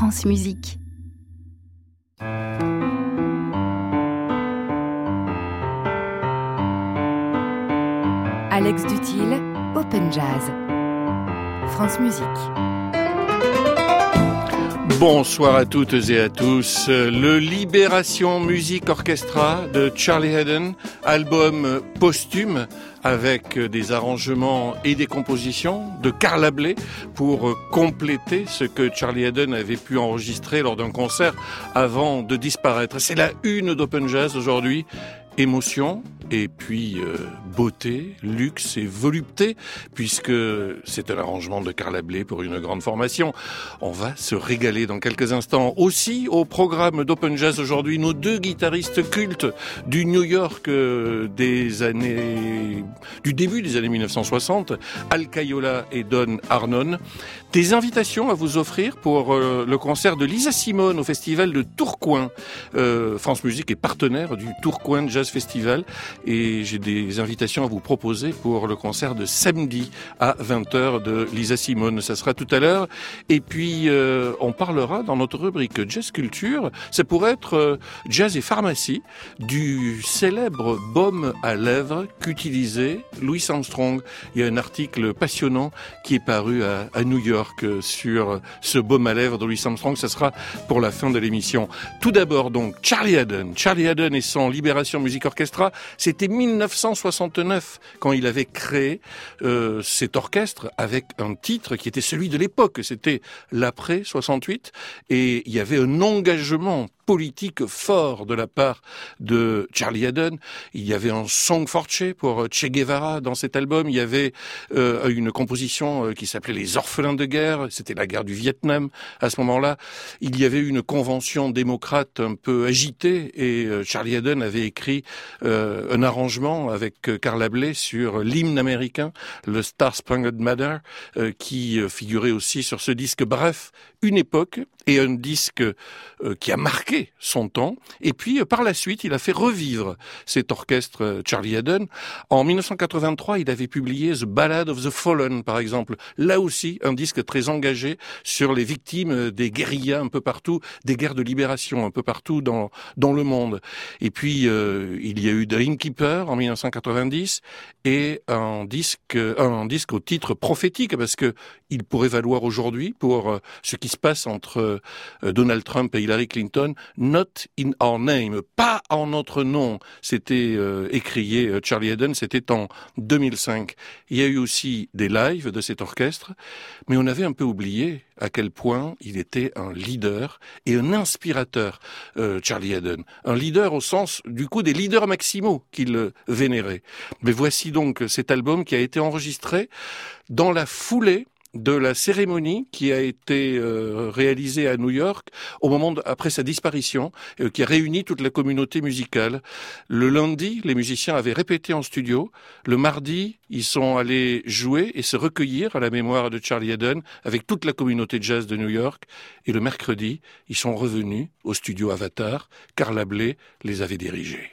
France Musique. Alex Duthil, Open Jazz. France Musique. Bonsoir à toutes et à tous. Le Libération Music Orchestra de Charlie Haden, album posthume avec des arrangements et des compositions de Carla Bley pour compléter ce que Charlie Haden avait pu enregistrer lors d'un concert avant de disparaître. C'est la une d'Open Jazz aujourd'hui. Émotion et puis beauté, luxe et volupté, puisque c'est un arrangement de Carla Bley pour une grande formation. On va se régaler dans quelques instants. Aussi, au programme d'Open Jazz aujourd'hui, nos deux guitaristes cultes du New York du début des années 1960, Al Caiola et Don Arnon. Des invitations à vous offrir pour le concert de Lisa Simone au festival de Tourcoing. France Musique est partenaire du Tourcoing Jazz Festival et j'ai des invitations à vous proposer pour le concert de samedi à 20h de Lisa Simone. Ça sera tout à l'heure. Et puis, on parlera dans notre rubrique Jazz Culture, ça pourrait être Jazz et Pharmacie, du célèbre baume à lèvres qu'utilisait Louis Armstrong. Il y a un article passionnant qui est paru à New York sur ce baume à lèvres de Louis Armstrong. Ça sera pour la fin de l'émission. Tout d'abord, donc, Charlie Haden. Charlie Haden et son Libération Music Orchestra. C'était 1969 quand il avait créé cet orchestre avec un titre qui était celui de l'époque. C'était l'après 68 et il y avait un engagement politique fort de la part de Charlie Haden. Il y avait un song for Che pour Che Guevara dans cet album. Il y avait une composition qui s'appelait Les Orphelins de guerre. C'était la guerre du Vietnam à ce moment-là. Il y avait une convention démocrate un peu agitée et Charlie Haden avait écrit un arrangement avec Carla Bley sur l'hymne américain, le Star Spangled Banner, qui figurait aussi sur ce disque. Bref, une époque et un disque qui a marqué son temps. Et puis, par la suite, il a fait revivre cet orchestre Charlie Haden. En 1983, il avait publié The Ballad of the Fallen, par exemple. Là aussi, un disque très engagé sur les victimes des guérillas un peu partout, des guerres de libération un peu partout dans le monde. Et puis, il y a eu The Innkeeper en 1990 et un disque au titre prophétique, parce que il pourrait valoir aujourd'hui pour ce qui se passe entre Donald Trump et Hillary Clinton, Not in Our Name, pas en notre nom. C'était écrié Charlie Haden, c'était en 2005. Il y a eu aussi des lives de cet orchestre, mais on avait un peu oublié à quel point il était un leader et un inspirateur, Charlie Haden. Un leader au sens, du coup, des leaders maximaux qu'il vénérait. Mais voici donc cet album qui a été enregistré dans la foulée de la cérémonie qui a été réalisée à New York après sa disparition, qui a réuni toute la communauté musicale. Le lundi, les musiciens avaient répété en studio. Le mardi, ils sont allés jouer et se recueillir à la mémoire de Charlie Haden avec toute la communauté jazz de New York. Et le mercredi, ils sont revenus au studio Avatar. Carla Bley les avait dirigés.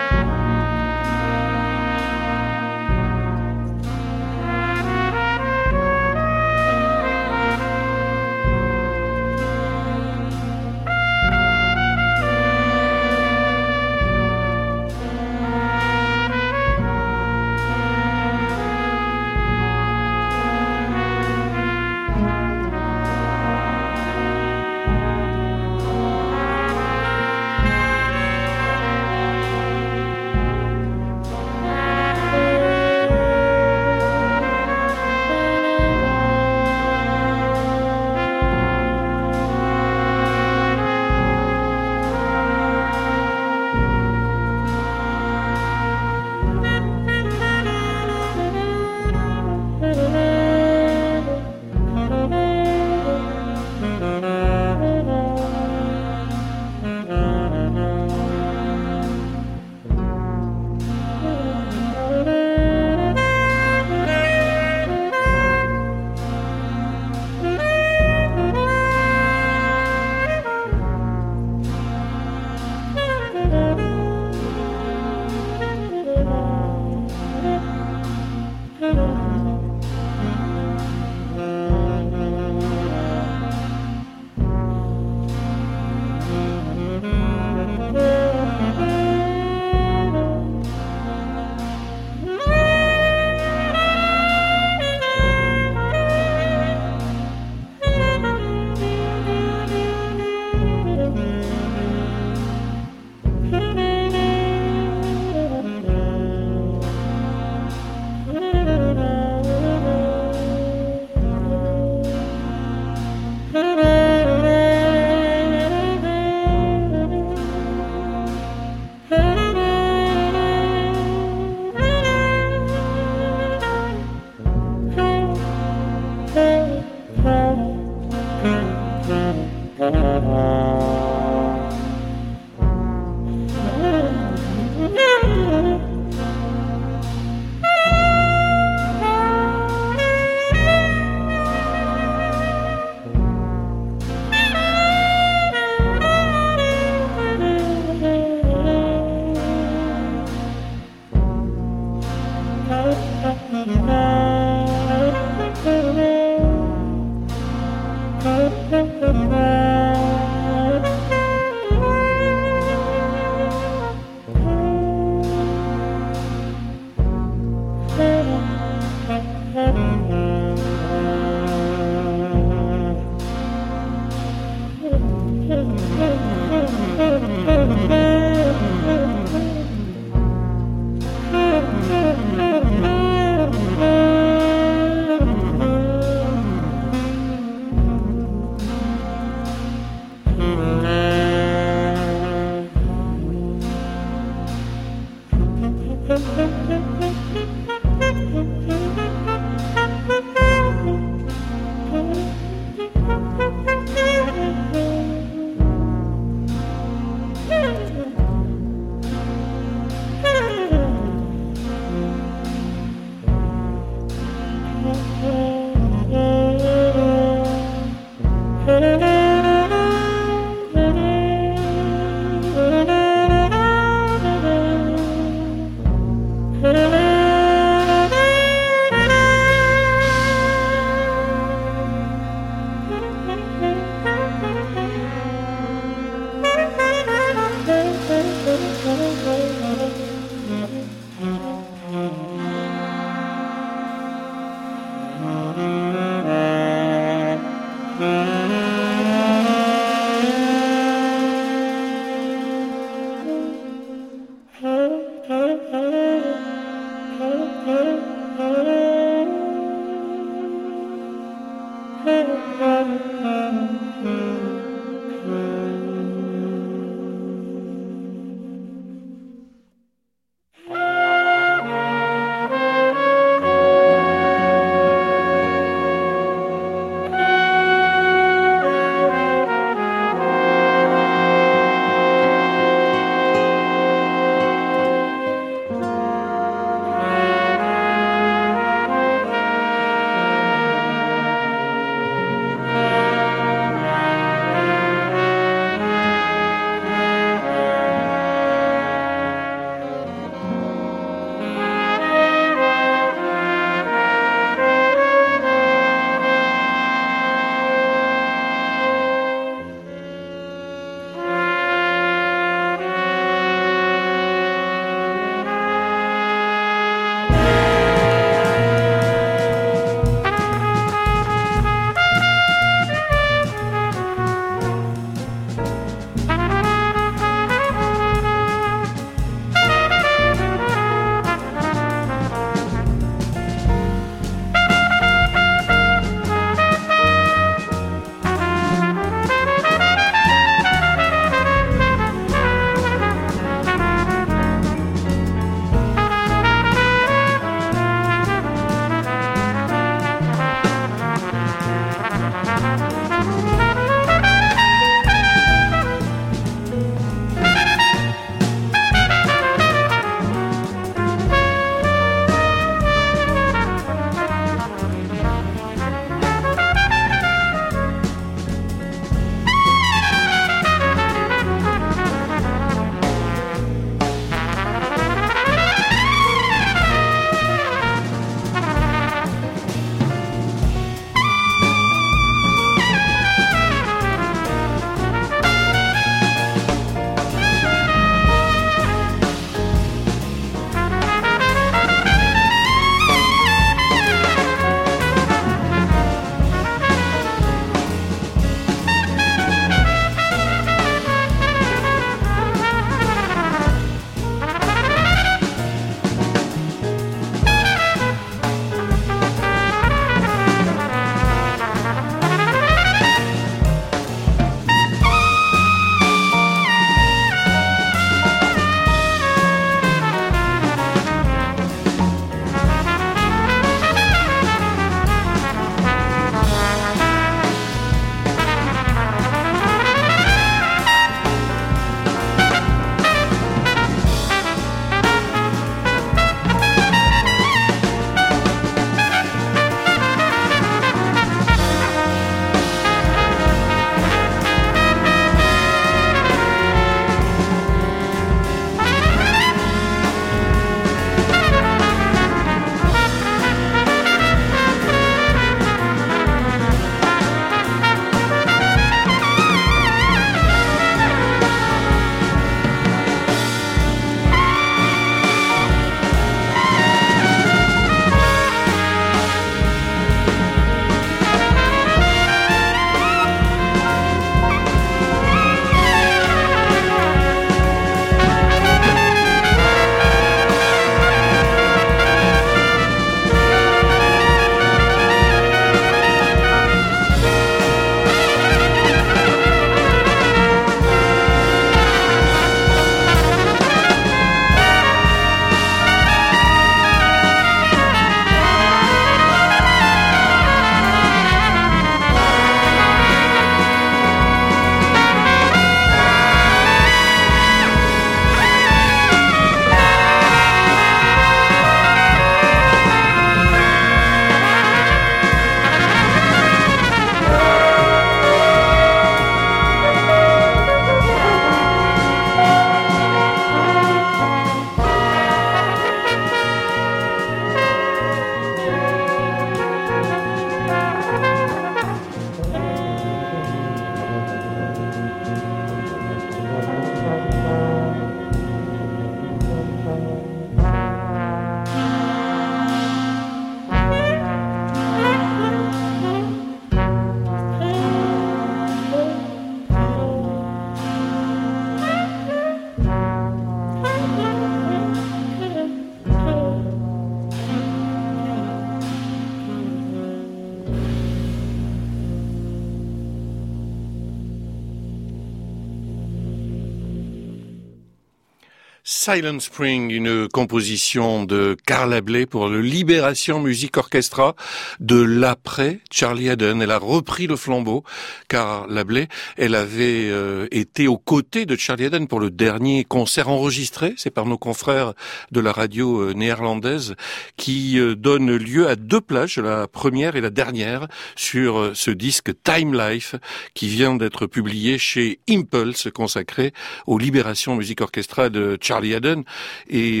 Silent Spring, une composition de Carla Bley pour le Libération Music Orchestra de l'après Charlie Haddon. Elle a repris le flambeau. Carla Bley, elle avait été aux côtés de Charlie Haddon pour le dernier concert enregistré. C'est par nos confrères de la radio néerlandaise qui donne lieu à 2 plages, la première et la dernière, sur ce disque Time Life qui vient d'être publié chez Impulse, consacré aux Libération Music Orchestra de Charlie Haddon. Et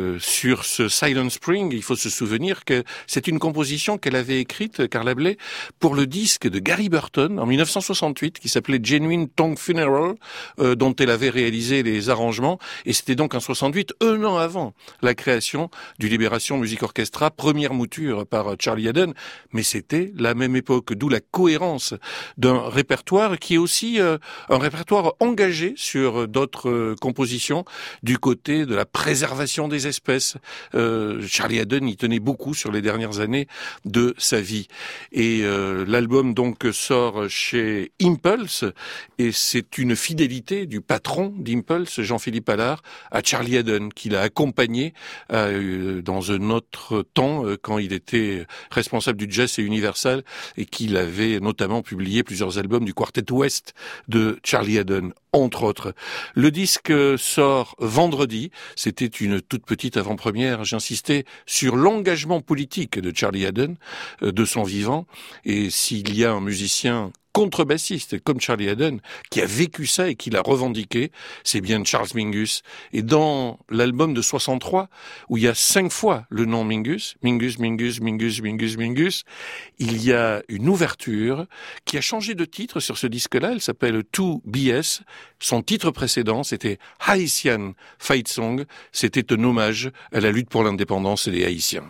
sur ce Silent Spring, il faut se souvenir que c'est une composition qu'elle avait écrite, Carla Bley, pour le disque de Gary Burton en 1968 qui s'appelait Genuine Tongue Funeral, dont elle avait réalisé les arrangements. Et c'était donc en 68, un an avant la création du Libération Music Orchestra, première mouture par Charlie Haddon. Mais c'était la même époque, d'où la cohérence d'un répertoire qui est aussi un répertoire engagé sur d'autres compositions du côté de la préservation des espèces. Charlie Haddon y tenait beaucoup sur les dernières années de sa vie. Et l'album donc sort chez Impulse et c'est une fidélité du patron d'Impulse, Jean-Philippe Allard, à Charlie Haddon, qui l'a accompagné dans un autre temps quand il était responsable du Jazz et Universal et qu'il avait notamment publié plusieurs albums du Quartet Ouest de Charlie Haddon, entre autres. Le disque sort vendredi. C'était une toute petite avant-première. J'insistais sur l'engagement politique de Charlie Haddon, de son vivant. Et s'il y a un musicien contrebassiste comme Charlie Haddon qui a vécu ça et qui l'a revendiqué, c'est bien Charles Mingus. Et dans l'album de 63, où il y a 5 fois le nom Mingus, Mingus, Mingus, Mingus, Mingus, Mingus, il y a une ouverture qui a changé de titre sur ce disque-là. Elle s'appelle 2BS. Son titre précédent, c'était Haitian Fight Song. C'était un hommage à la lutte pour l'indépendance des Haïtiens.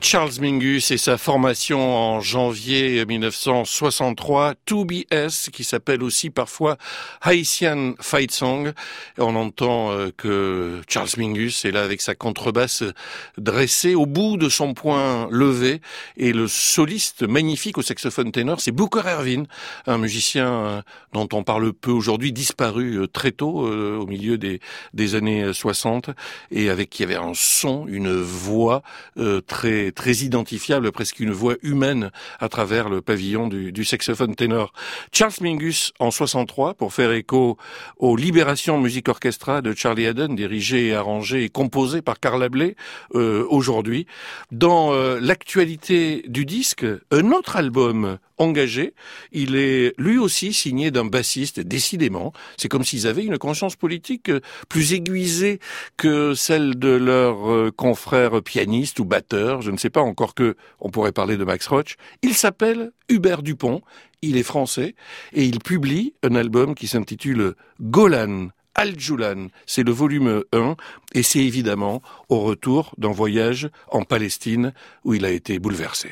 Charles Mingus et sa formation en janvier 1963, 2BS, qui s'appelle aussi parfois Haitian Fight Song. Et on entend que Charles Mingus est là avec sa contrebasse dressée au bout de son poing levé, et le soliste magnifique au saxophone ténor, c'est Booker Ervin, un musicien dont on parle peu aujourd'hui, disparu très tôt au milieu des années 60, et avec qui avait un son, une voix très identifiable, presque une voix humaine à travers le pavillon du saxophone ténor. Charles Mingus en 63, pour faire écho aux Libérations Music Orchestra de Charlie Haddon, dirigé, arrangé et composé par Carl Abley, aujourd'hui. Dans l'actualité du disque, un autre album engagé, il est lui aussi signé d'un bassiste, décidément. C'est comme s'ils avaient une conscience politique plus aiguisée que celle de leurs confrères pianistes ou batteurs. Je ne sais pas, encore que on pourrait parler de Max Roach. Il s'appelle Hubert Dupont, il est français, et il publie un album qui s'intitule Golan Al-Julan, c'est le volume 1, et c'est évidemment au retour d'un voyage en Palestine où il a été bouleversé.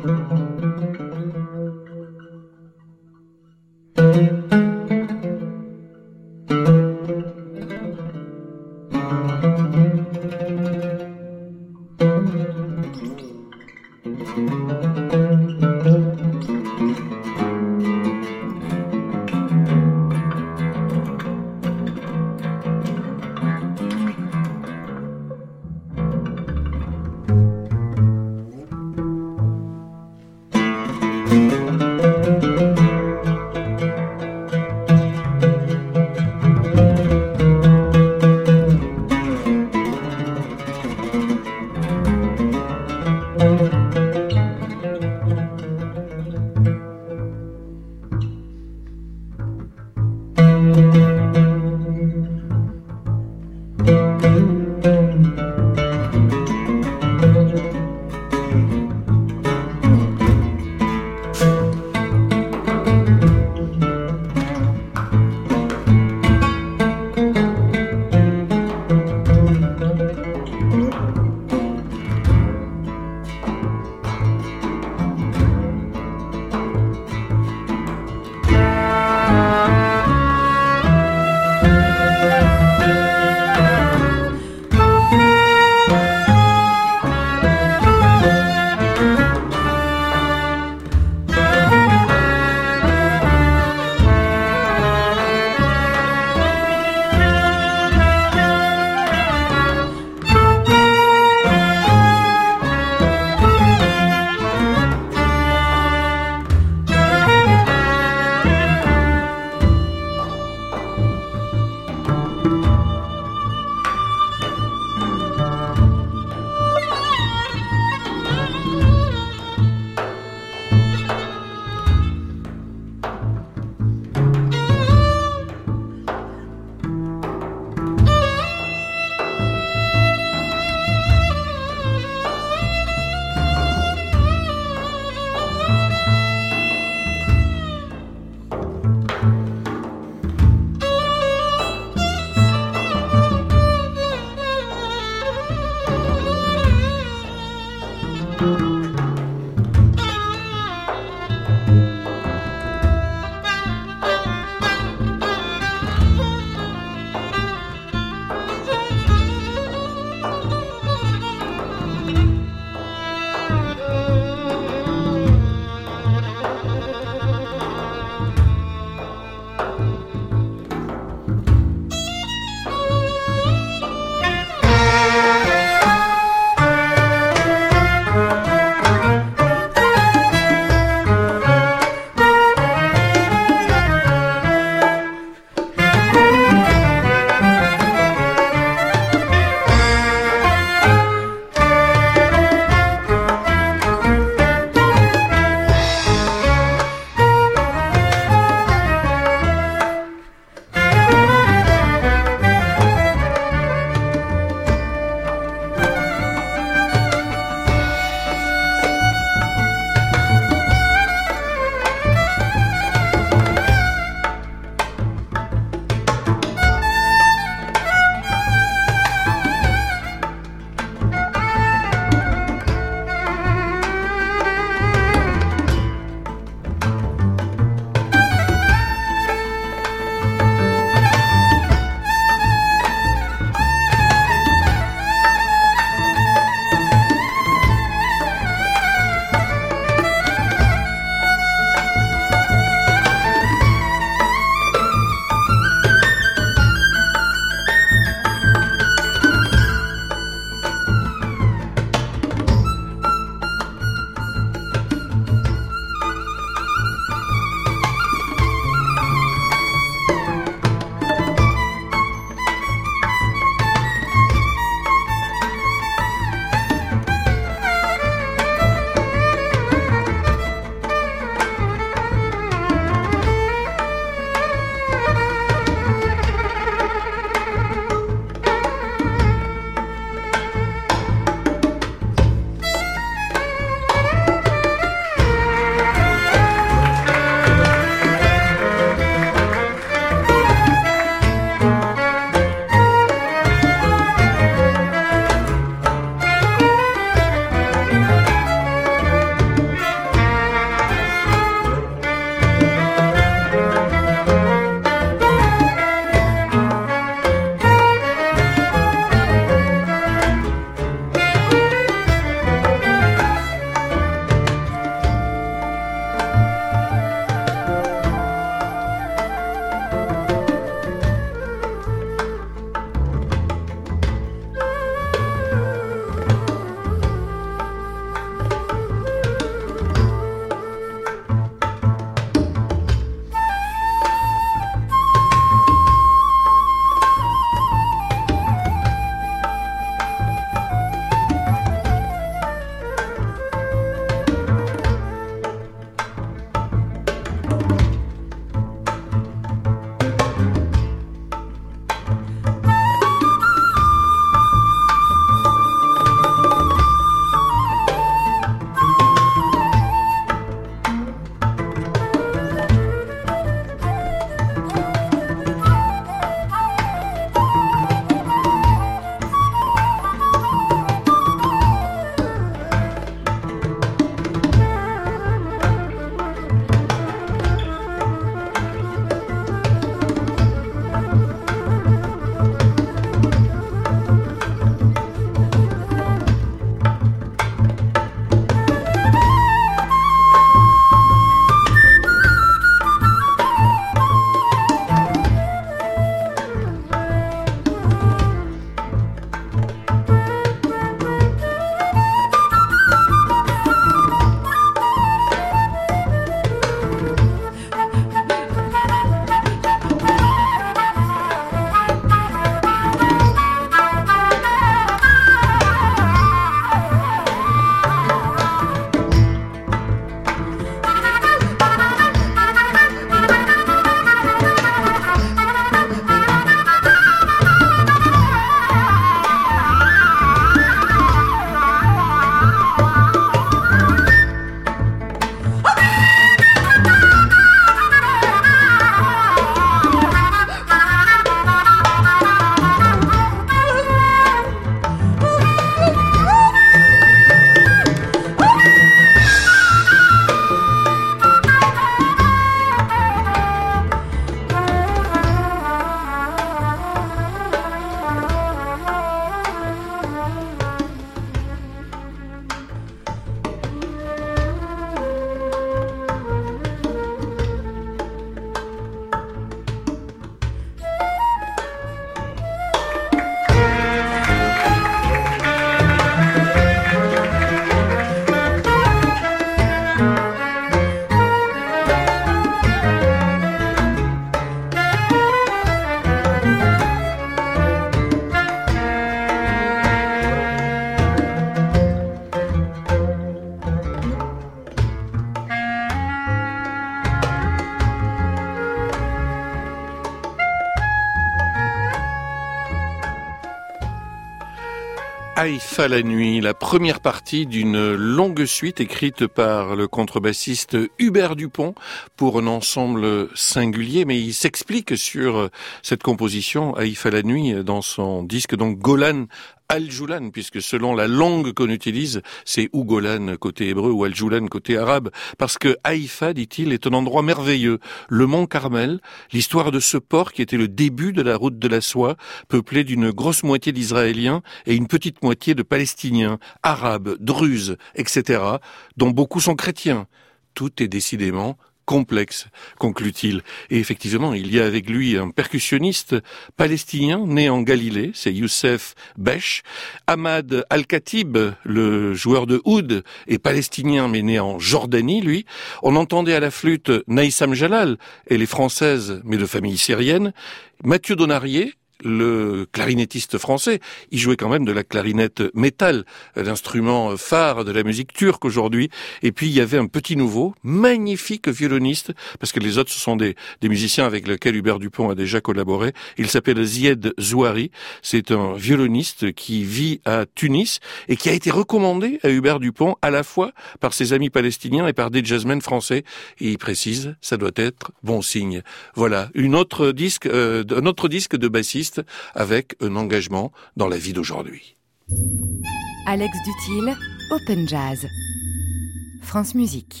Haïfa la nuit, la première partie d'une longue suite écrite par le contrebassiste Hubert Dupont pour un ensemble singulier, mais il s'explique sur cette composition Haïfa la nuit dans son disque donc Golan Al-Joulan, puisque selon la langue qu'on utilise, c'est ou Golan côté hébreu ou Al-Joulan côté arabe, parce que Haïfa, dit-il, est un endroit merveilleux. Le mont Carmel, l'histoire de ce port qui était le début de la route de la soie, peuplé d'une grosse moitié d'Israéliens et une petite moitié de Palestiniens, Arabes, Druzes, etc., dont beaucoup sont chrétiens. Tout est décidément complexe, conclut-il. Et effectivement, il y a avec lui un percussionniste palestinien né en Galilée, c'est Youssef Besh. Ahmad Al-Khatib, le joueur de oud, est palestinien mais né en Jordanie, lui. On entendait à la flûte Naïsam Jalal, elle est française mais de famille syrienne. Mathieu Donarié, le clarinettiste français, il jouait quand même de la clarinette métal, l'instrument phare de la musique turque aujourd'hui. Et puis il y avait un petit nouveau, magnifique violoniste, parce que les autres ce sont des musiciens avec lesquels Hubert Dupont a déjà collaboré. Il s'appelle Zied Zouari. C'est un violoniste qui vit à Tunis et qui a été recommandé à Hubert Dupont à la fois par ses amis palestiniens et par des jazzmen français. Et il précise, ça doit être bon signe. Voilà, un autre disque de bassiste avec un engagement dans la vie d'aujourd'hui. Alex Dutil, Open Jazz. France Musique.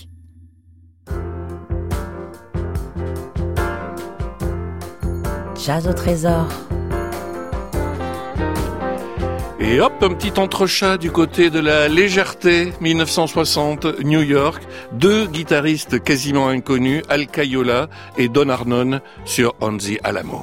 Jazz au trésor. Et hop, un petit entrechat du côté de la légèreté, 1960, New York. Deux guitaristes quasiment inconnus, Al Caiola et Don Arnon sur On the Alamo.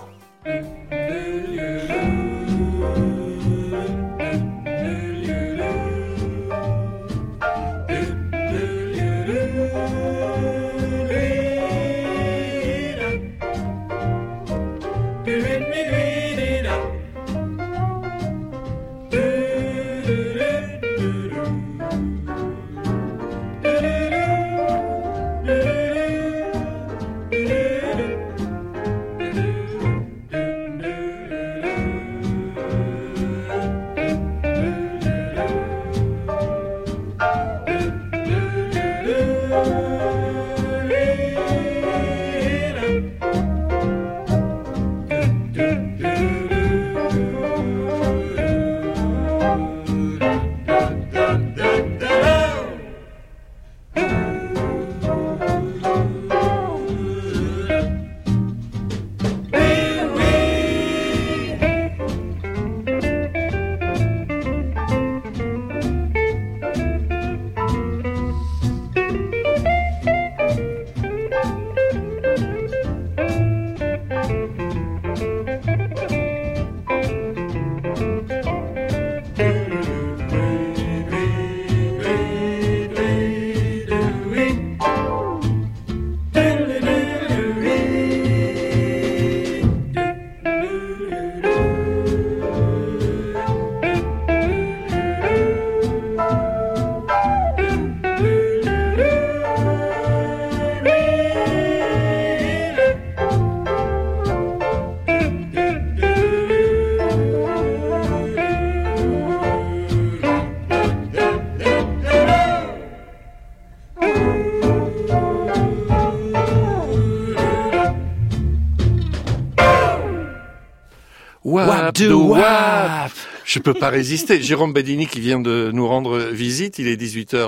Wap. Je peux pas résister. Jérôme Badini qui vient de nous rendre visite. Il est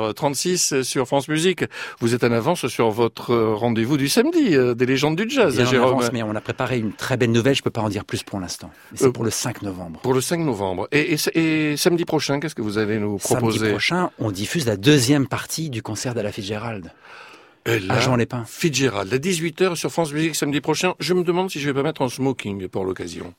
18h36 sur France Musique. Vous êtes en avance sur votre rendez-vous du samedi, des légendes du jazz, Jérôme. En avance, mais on a préparé une très belle nouvelle. Je peux pas en dire plus pour l'instant. Mais c'est pour le 5 novembre. Pour le 5 novembre. Et samedi prochain, qu'est-ce que vous allez nous proposer? Samedi prochain, on diffuse la deuxième partie du concert d'Ella Fitzgerald. À Jean-Lépin. Fitzgerald, à 18h sur France Musique samedi prochain. Je me demande si je vais pas mettre en smoking pour l'occasion.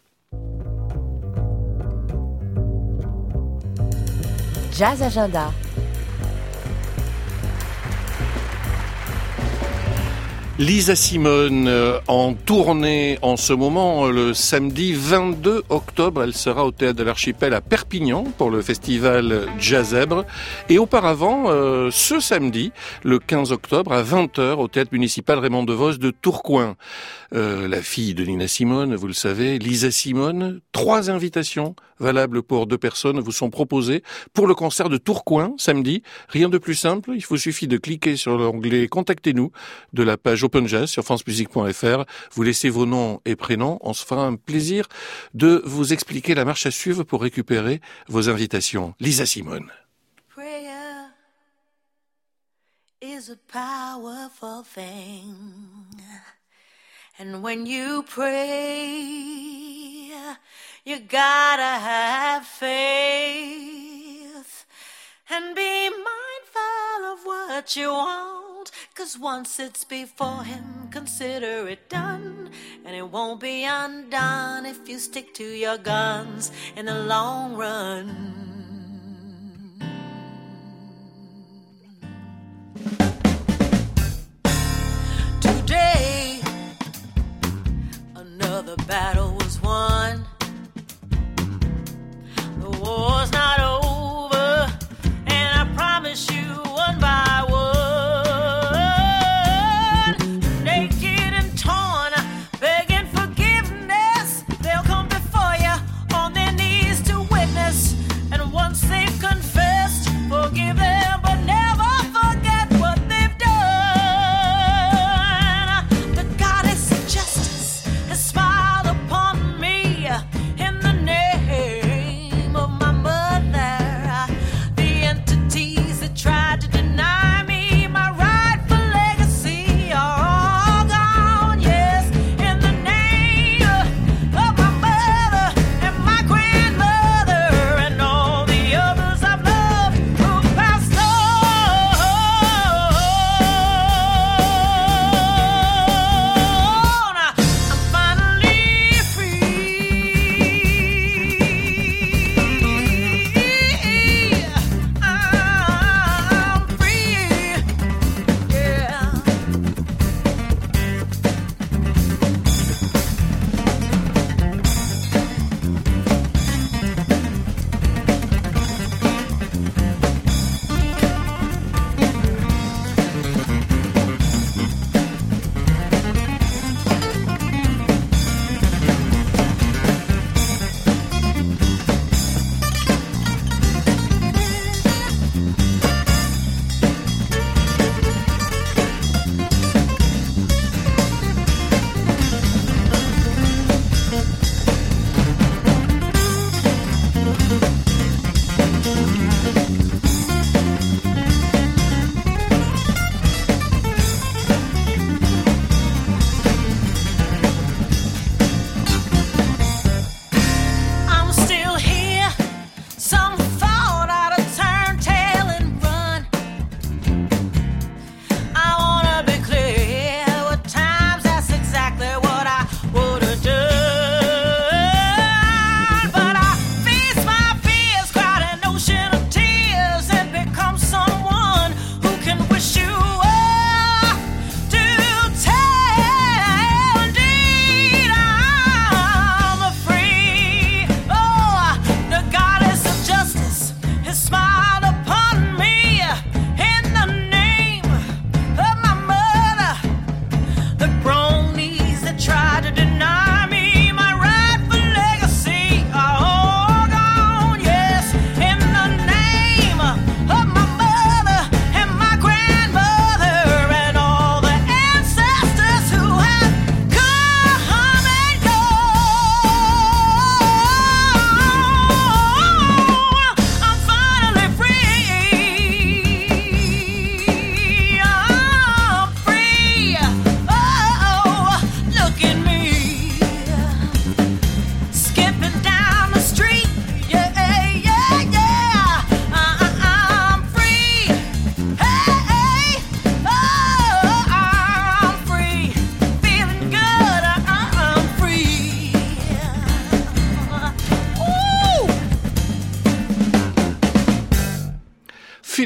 Jazz Agenda. Lisa Simone en tournée en ce moment, le samedi 22 octobre. Elle sera au Théâtre de l'Archipel à Perpignan pour le festival Jazzèbre. Et auparavant, ce samedi, le 15 octobre, à 20h, au Théâtre municipal Raymond Devos de Tourcoing. La fille de Nina Simone, vous le savez, Lisa Simone. 3 invitations valables pour 2 personnes vous sont proposées pour le concert de Tourcoing samedi. Rien de plus simple, il vous suffit de cliquer sur l'onglet « Contactez-nous » de la page Open Jazz sur francemusique.fr. Vous laissez vos noms et prénoms. On se fera un plaisir de vous expliquer la marche à suivre pour récupérer vos invitations. Lisa Simone. Prayer is a powerful thing. And when you pray, you gotta have faith. And be mindful of what you want, 'cause once it's before him, consider it done. And it won't be undone if you stick to your guns in the long run. Today, another battle was won. The war's not over, and I promise you, one by one, naked and torn, begging forgiveness, they'll come before you on their knees to witness. And once they've confessed, forgive them, but never forget what they've done. The goddess of justice has smiled upon me.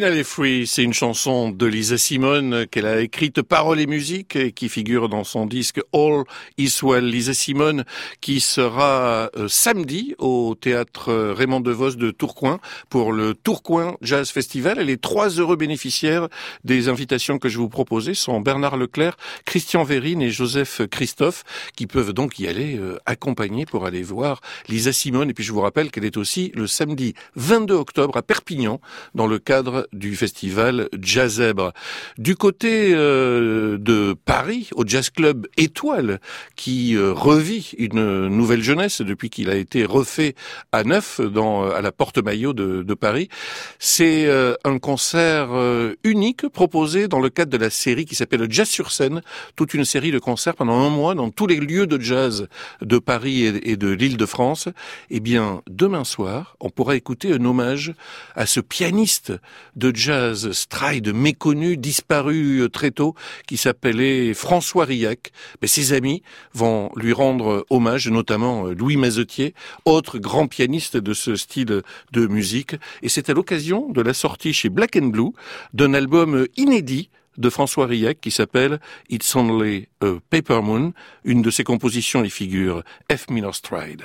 Finally Free, c'est une chanson de Lisa Simone qu'elle a écrite paroles et musique et qui figure dans son disque All Is Well. Lisa Simone qui sera samedi au théâtre Raymond DeVos de Tourcoing pour le Tourcoing Jazz Festival. Et les 3 heureux bénéficiaires des invitations que je vous proposais sont Bernard Leclerc, Christian Vérine et Joseph Christophe qui peuvent donc y aller accompagnés pour aller voir Lisa Simone. Et puis je vous rappelle qu'elle est aussi le samedi 22 octobre à Perpignan dans le cadre du festival Jazzèbre. Du côté de Paris, au Jazz Club Étoile, qui revit une nouvelle jeunesse depuis qu'il a été refait à neuf à la Porte-Maillot de Paris, c'est un concert unique proposé dans le cadre de la série qui s'appelle Jazz sur scène, toute une série de concerts pendant un mois dans tous les lieux de jazz de Paris et de l'Île-de-France. Eh bien, demain soir, on pourra écouter un hommage à ce pianiste de jazz stride méconnu, disparu très tôt, qui s'appelait François Riac. Mais ses amis vont lui rendre hommage, notamment Louis Mazetier, autre grand pianiste de ce style de musique. Et c'est à l'occasion de la sortie chez Black & Blue d'un album inédit de François Riac qui s'appelle It's Only a Paper Moon. Une de ses compositions y figure F minor stride.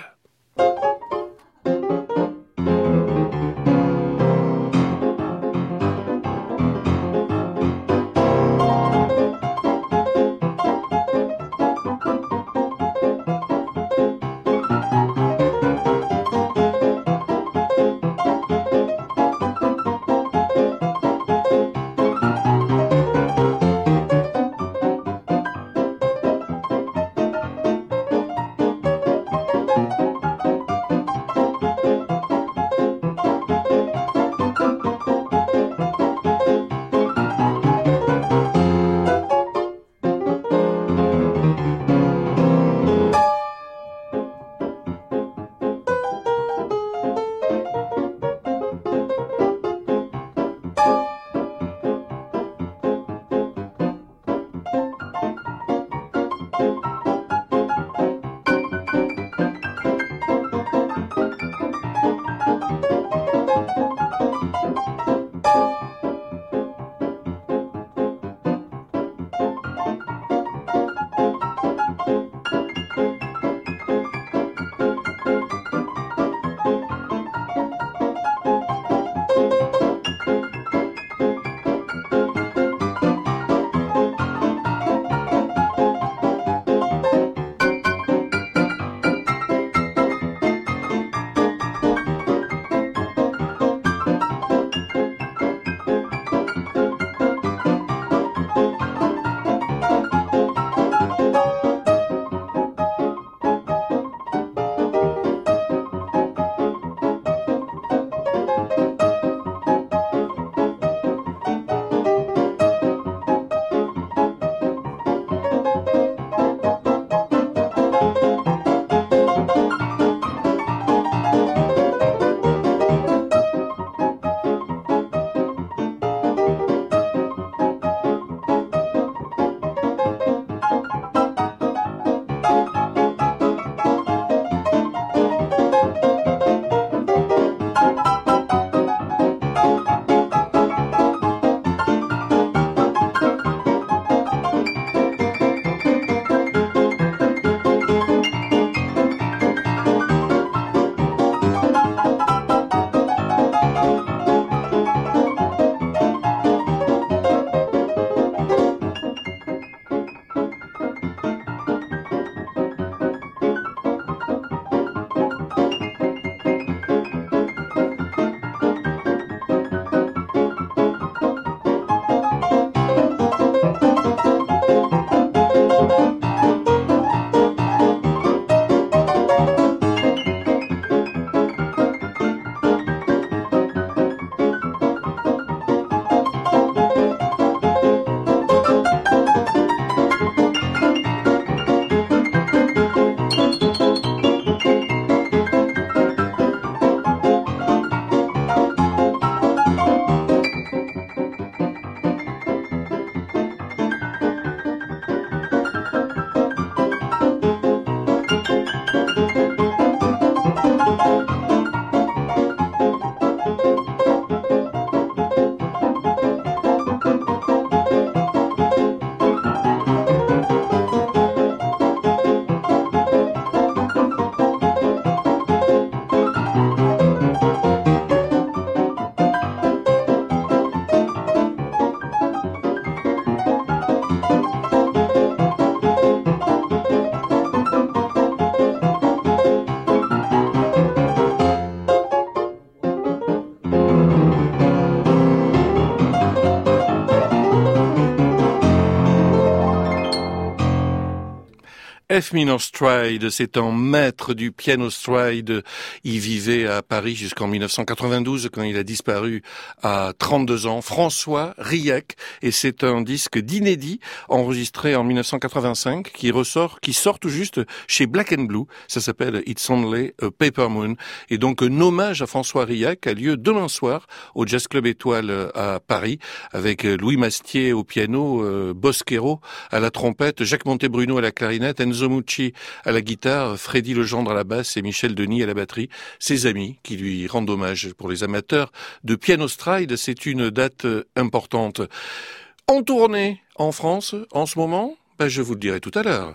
F. Minor Stride, c'est un maître du piano stride. Il vivait à Paris jusqu'en 1992 quand il a disparu à 32 ans. François Rilhac, et c'est un disque d'inédit enregistré en 1985 qui sort tout juste chez Black and Blue. Ça s'appelle It's Only a Paper Moon. Et donc un hommage à François Rilhac a lieu demain soir au Jazz Club Étoile à Paris avec Louis Mastier au piano, Bosquero à la trompette, Jacques Montebruno à la clarinette, Enzo Mucci à la guitare, Freddy Legendre à la basse et Michel Denis à la batterie. Ses amis qui lui rendent hommage. Pour les amateurs de piano stride, c'est une date importante. En tournée en France en ce moment, je vous le dirai tout à l'heure.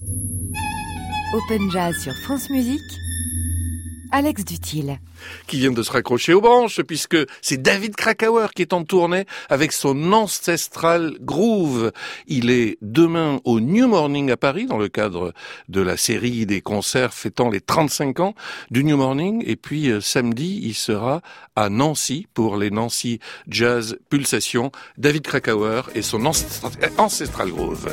Open Jazz sur France Musique, Alex Dutil. Qui vient de se raccrocher aux branches, puisque c'est David Krakauer qui est en tournée avec son Ancestral Groove. Il est demain au New Morning à Paris, dans le cadre de la série des concerts fêtant les 35 ans du New Morning. Et puis samedi, il sera à Nancy pour les Nancy Jazz Pulsation. David Krakauer et son Ancestral Groove.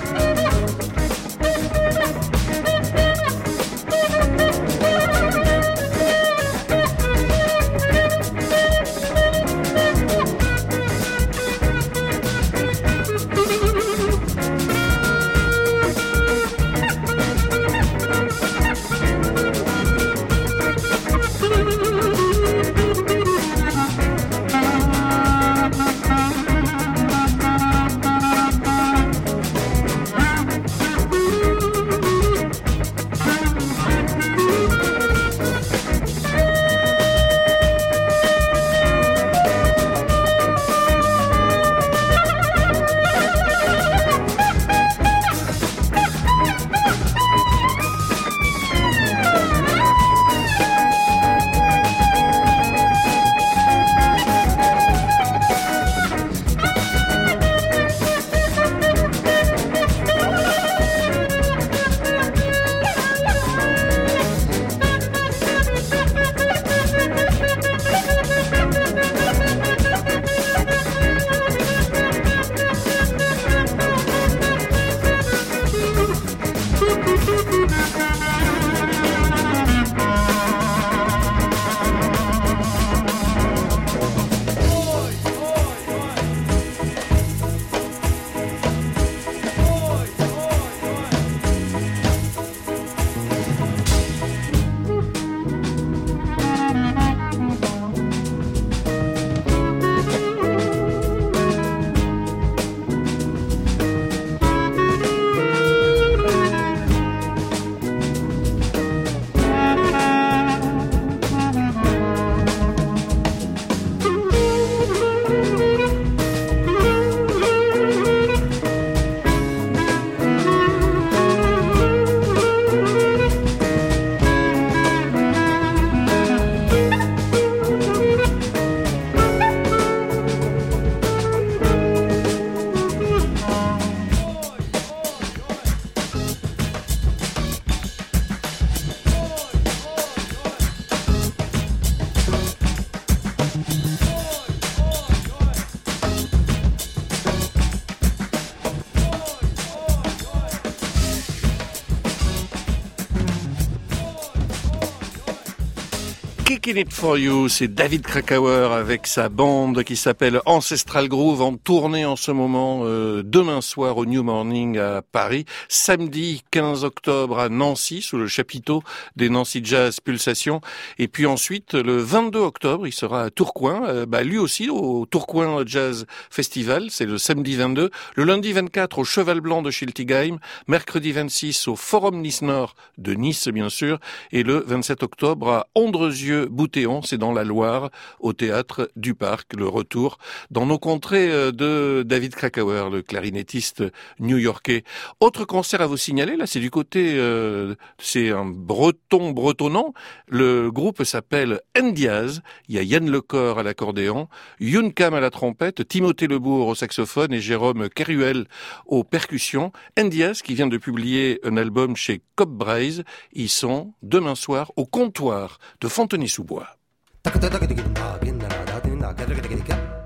Kicking It For You, c'est David Krakauer avec sa bande qui s'appelle Ancestral Groove, en tournée en ce moment, demain soir au New Morning à Paris, samedi 15 octobre à Nancy, sous le chapiteau des Nancy Jazz Pulsation, et puis ensuite le 22 octobre, il sera à Tourcoing, lui aussi au Tourcoing Jazz Festival, c'est le samedi 22, le lundi 24 au Cheval Blanc de Schiltigheim, mercredi 26 au Forum Nice Nord de Nice bien sûr, et le 27 octobre à Andrezieux-Boutéon, c'est dans la Loire, au Théâtre du Parc, le retour dans nos contrées de David Krakauer, le clarinettiste new-yorkais. Autre concert à vous signaler, là c'est du côté, c'est un bretonnant, le groupe s'appelle Ndiaz, il y a Yann Lecor à l'accordéon, Youn Kam à la trompette, Timothée Lebourg au saxophone et Jérôme Keruel aux percussions. Ndiaz qui vient de publier un album chez Cobb Braze, ils sont demain soir au comptoir de Fontenay-sous-Bois.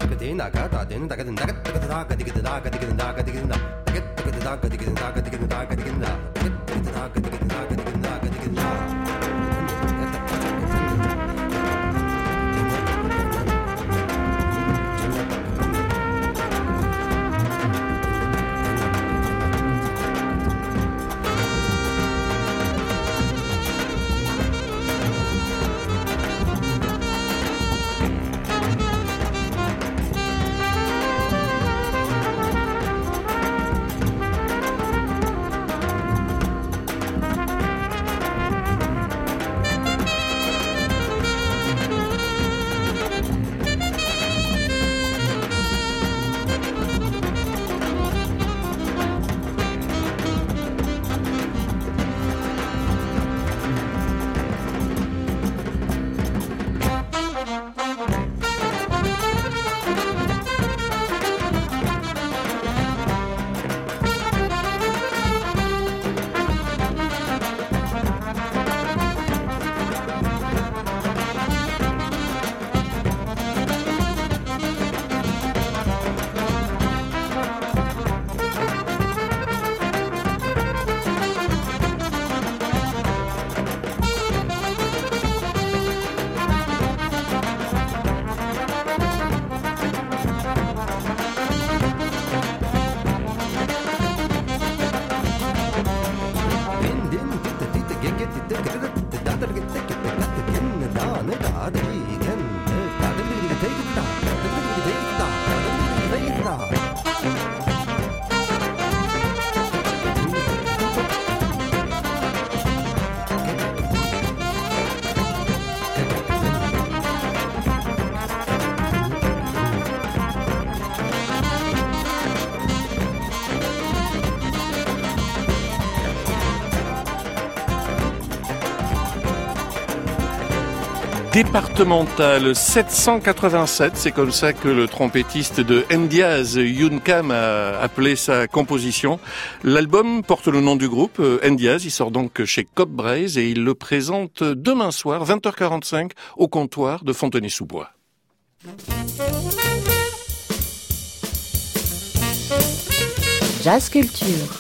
Départemental 787, c'est comme ça que le trompettiste de Ndiaye, Youn Kam, a appelé sa composition. L'album porte le nom du groupe, Ndiaye, il sort donc chez Cobb Braze et il le présente demain soir, 20h45, au comptoir de Fontenay-sous-Bois. Jazz Culture.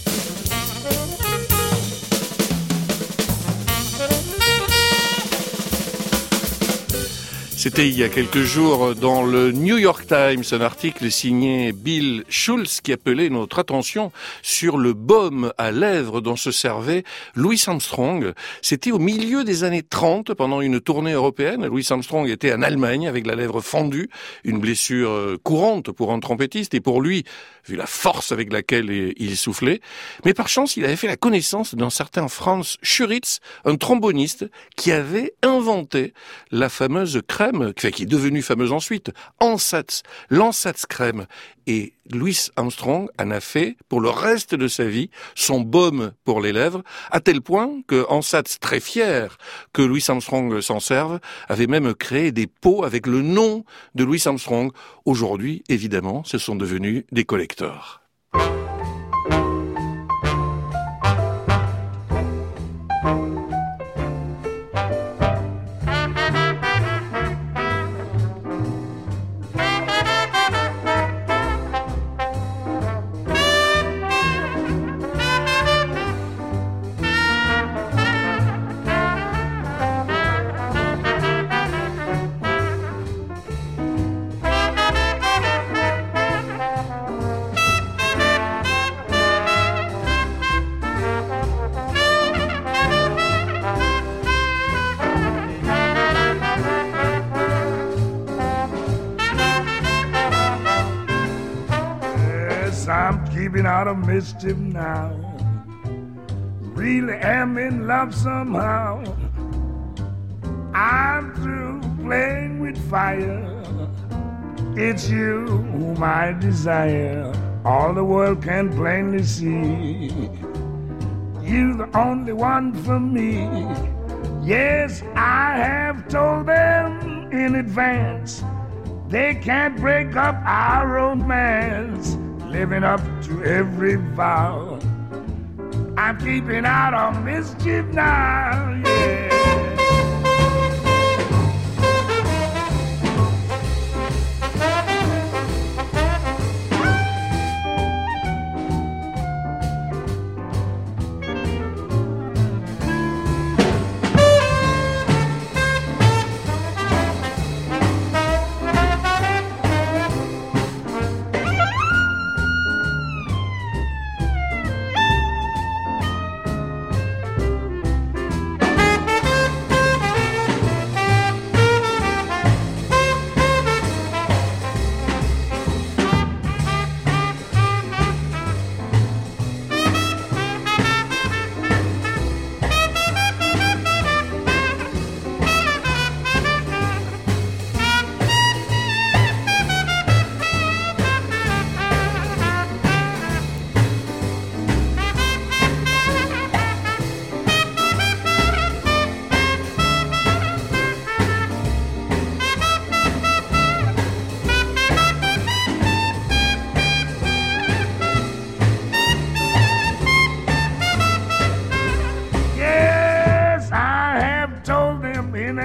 C'était il y a quelques jours dans le New York Times, un article signé Bill Schultz qui appelait notre attention sur le baume à lèvres dont se servait Louis Armstrong. C'était au milieu des années 30, pendant une tournée européenne. Louis Armstrong était en Allemagne avec la lèvre fendue, une blessure courante pour un trompettiste et pour lui, vu la force avec laquelle il soufflait. Mais par chance, il avait fait la connaissance d'un certain Franz Schuritz, un tromboniste qui avait inventé la fameuse crème, qui est devenue fameuse ensuite, l'Ansatz crème. Et Louis Armstrong en a fait, pour le reste de sa vie, son baume pour les lèvres, à tel point que Ansatz, très fier que Louis Armstrong s'en serve, avait même créé des pots avec le nom de Louis Armstrong. Aujourd'hui, évidemment, ce sont devenus des collectors. Out of mischief now, really am in love somehow. I'm through playing with fire. It's you whom I desire. All the world can plainly see. You're the only one for me. Yes, I have told them in advance. They can't break up our romance. Living up to every vow. I'm keeping out of mischief now, yeah.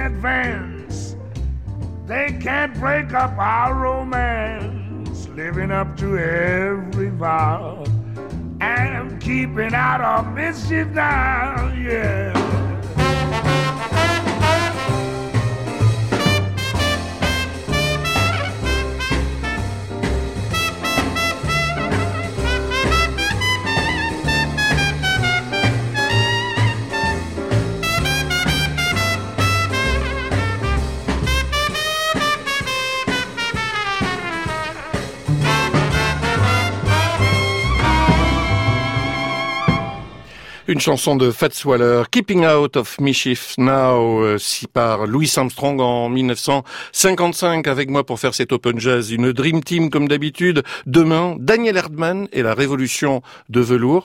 advance. They can't break up our romance, living up to every vow and keeping out of mischief now, yeah. Une chanson de Fats Waller, Keeping Out of Mischief Now, si par Louis Armstrong en 1955. Avec moi pour faire cet Open Jazz, une Dream Team comme d'habitude. Demain, Daniel Erdmann et la Révolution de velours.